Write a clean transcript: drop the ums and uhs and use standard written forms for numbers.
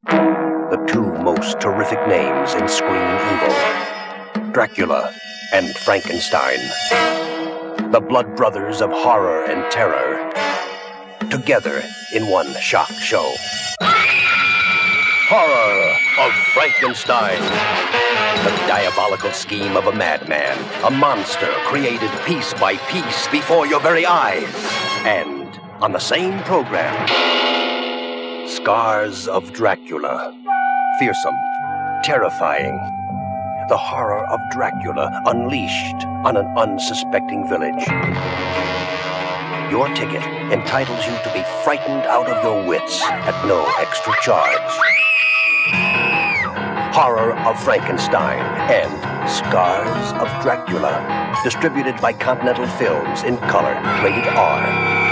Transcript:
The two most terrific names in screen evil, Dracula and Frankenstein. The blood brothers of horror and terror, together in one shock show. Horror of Frankenstein. The diabolical scheme of a madman, a monster created piece by piece before your very eyes. And on the same program, Scars of Dracula. Fearsome, terrifying. The horror of Dracula unleashed on an unsuspecting village. Your ticket entitles you to be frightened out of your wits at no extra charge. Horror of Frankenstein and Scars of Dracula. Distributed by Continental Films in color, rated R.